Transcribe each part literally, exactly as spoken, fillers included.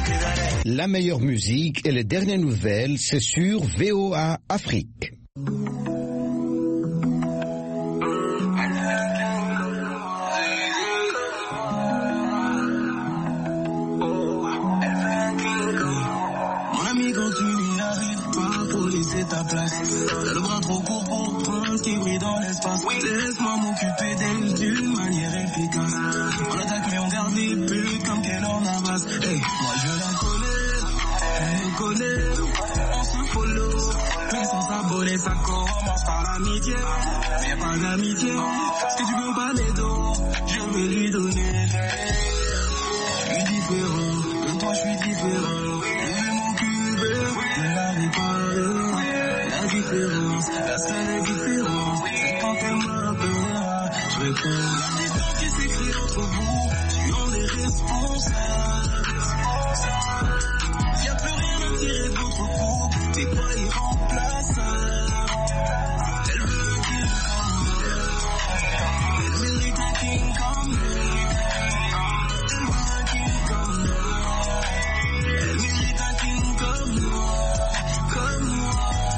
La meilleure musique et les dernières nouvelles, c'est sur V O A Afrique. Ta place, t'as le bras trop court pour prendre qui brille dans l'espace. Laisse-moi m'occuper d'elle d'une manière efficace. On attaque mais on garde les buts comme Keylor Navas. Hey, moi je la connais, elle me connaît, on se follow. Mais sans s'abonner ça commence par l'amitié. Mais pas d'amitié, ce que tu veux pas m'aider, je vais lui donner. Je suis différent, de toi je suis différent. Je vais m'occuper de la réparer. La différence, la seule différence, c'est quand elle m'appellera, je réponds. La distance qui s'écrit entre vous, tu en es responsable. Y'a plus rien à tirer de votre couple, t'es pas irremplaçable. Elle veut un king comme moi, elle mérite un king comme moi. Elle veut un king comme moi, elle mérite un king comme moi, comme moi.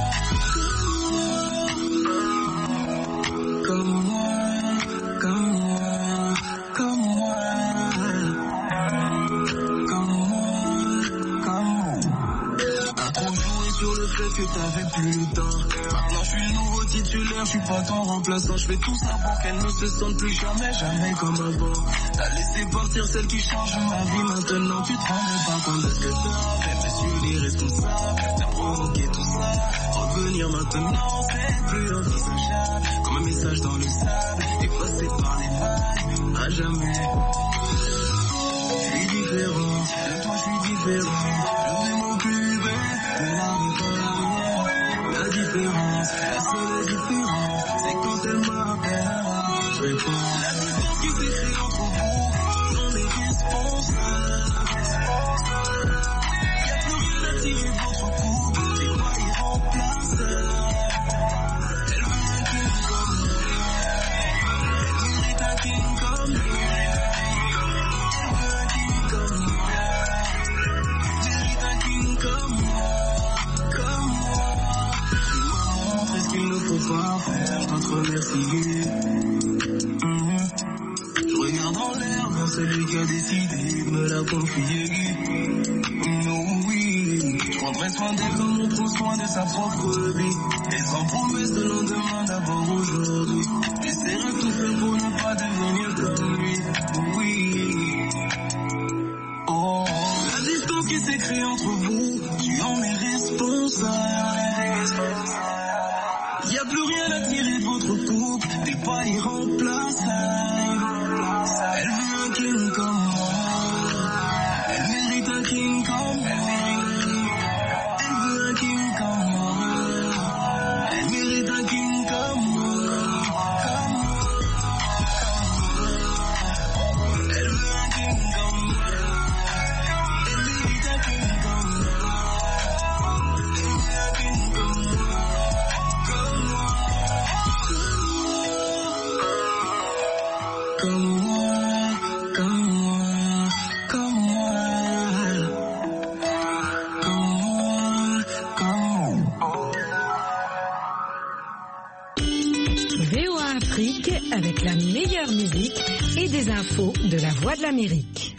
Comme moi, comme moi, comme moi, comme moi, comme moi. T'as trop joué sur le fait que t'avais plus le temps. Maintenant je suis le nouveau titulaire, je suis pas ton remplaçant. Je fais tout ça pour qu'elle ne se sente plus jamais, jamais comme avant. T'as laissé partir celle qui change ma vie. Maintenant tu te rends même pas compte de ce que t'as fait. Monsieur l'irresponsable, t'as provoqué tout ça. Revenir maintenant c'est plus envisageable. Comme un message dans le sable, effacé par les vagues, à jamais. Je suis différent, de toi je suis différent. Je vais m'occuper de la réparer. La différence, la seule différence, c'est quand elle m'appellera, je réponds. La distance qui s'écrit entre vous, on est responsable. Y'a plus rien à tirer de votre couple, c'est pas irremplaçable. Pas faire, je dois te remercier. Mmh. Je regarde en l'air vers celui qui a décidé de me la confier. Mmh, oui, je prendrai soin d'elle comme on prend soin de sa propre vie. Et sans promesse de lendemain, d'abord aujourd'hui. J'essaierai de tout faire pour ne pas devenir comme lui. Oui. Oh, la distance qui s'écrit entre vous, tu en es responsable. Y'a plus rien à tirer de votre couple, t'es pas irremplaçable. Elle veut un king comme moi, elle mérite un king comme moi. Elle veut un king comme moi, elle mérite un king comme moi, comme moi, comme moi. Elle veut un king comme moi, elle mérite un king comme moi. Elle veut un king comme moi. Comme moi, comme moi, comme moi, comme moi, comme moi. V O A Afrique avec la meilleure musique et des infos de la Voix de l'Amérique.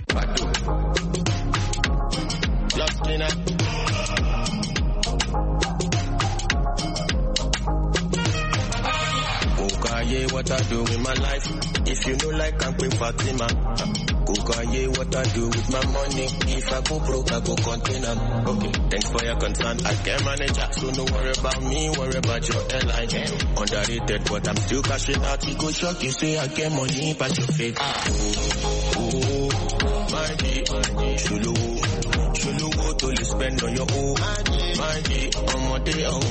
Kukaye, what I do with my life. If you know like I'm Queen Fatima. Kukaye, what I do with my money. If I go broke, I go container. Okay, thanks for your concern. I can manage that, so no worry about me, worry about your airline. Underrated, but I'm still cashing out. You go shock, you say I get money, but your face. Oh, oh, my G, Shulu, Shulu, to you spend on your own. My G, on my day, oh.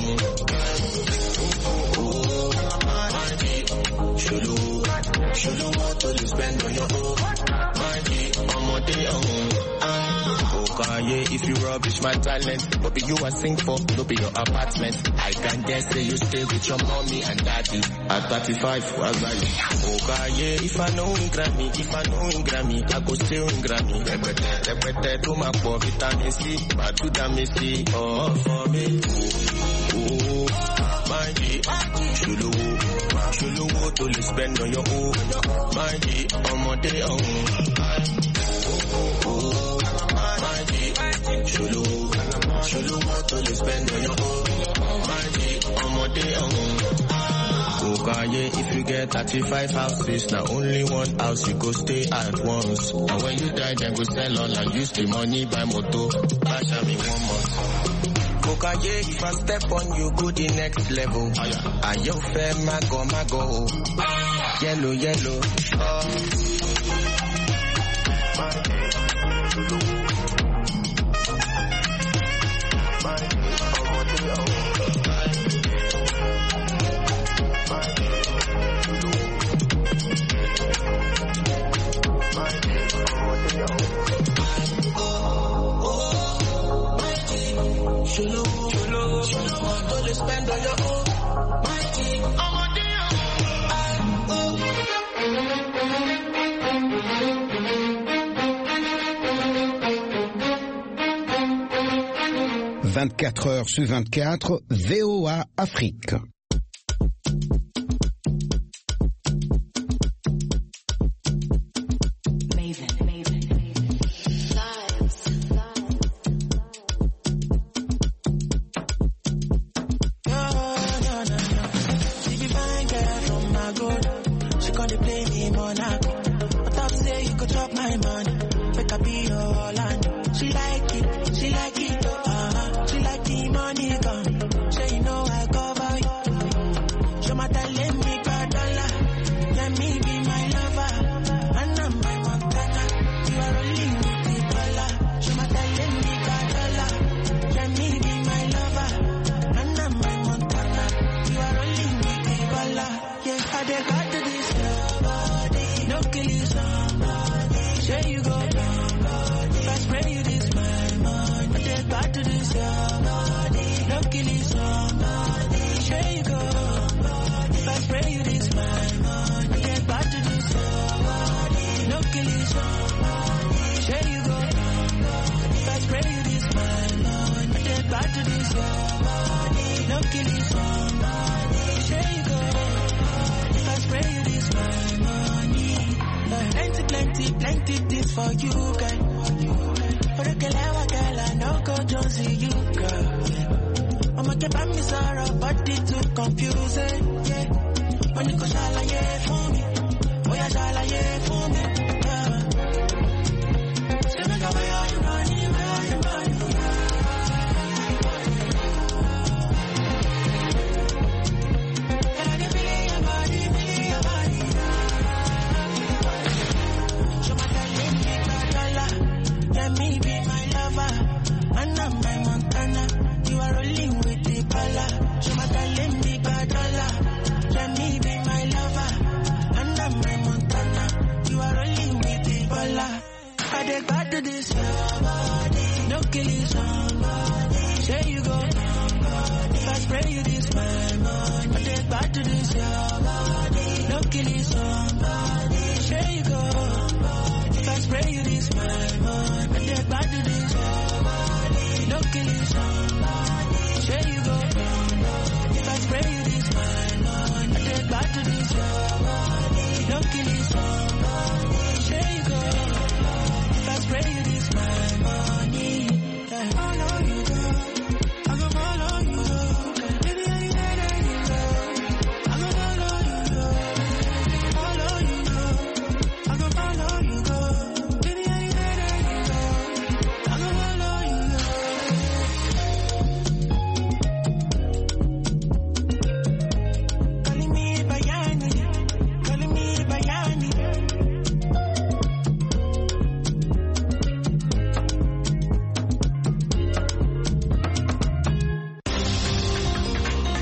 Shulu, Shulu, what will you spend on your own? My G, on my day, oh. yeah, if you rubbish my talent, but be you I sing for, no be your apartment. I can guess say you stay with your mommy and daddy. At thirty-five, was like, okay, yeah, if I know in Grammy, if I know in Grammy, I go still in Grammy. Repete, repete, to my poor vitamin C, but to damn C, oh, for me. Oh, my G, Shulu, Shulu, to le spend on your own. My G, on my day, oh, oh, my G, Shulu, Shulu, to le spend on your own. My G, on my day, oh. Okay, if you get thirty-five houses, now only one house you go stay at once. And when you die, then go sell all and use the money buy moto. Bash me one month. Okay, if I step on you, go the next level. Are you fair, mago, mago? Yellow, yellow. Shulu, shulu, shulu, don't spend on your own. My team, I'm on vingt-quatre heures sur vingt-quatre, V O A Afrique.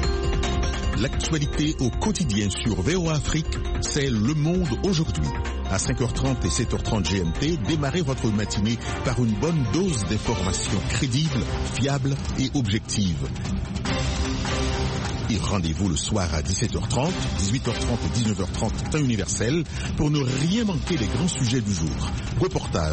L'actualité au quotidien sur V O A Afrique, c'est Le Monde aujourd'hui, À cinq heures trente et sept heures trente G M T, démarrez votre matinée par une bonne dose d'informations crédibles, fiables et objectives. Et rendez-vous le soir à dix-sept heures trente, dix-huit heures trente et dix-neuf heures trente temps universel pour ne rien manquer des grands sujets du jour. Reportages,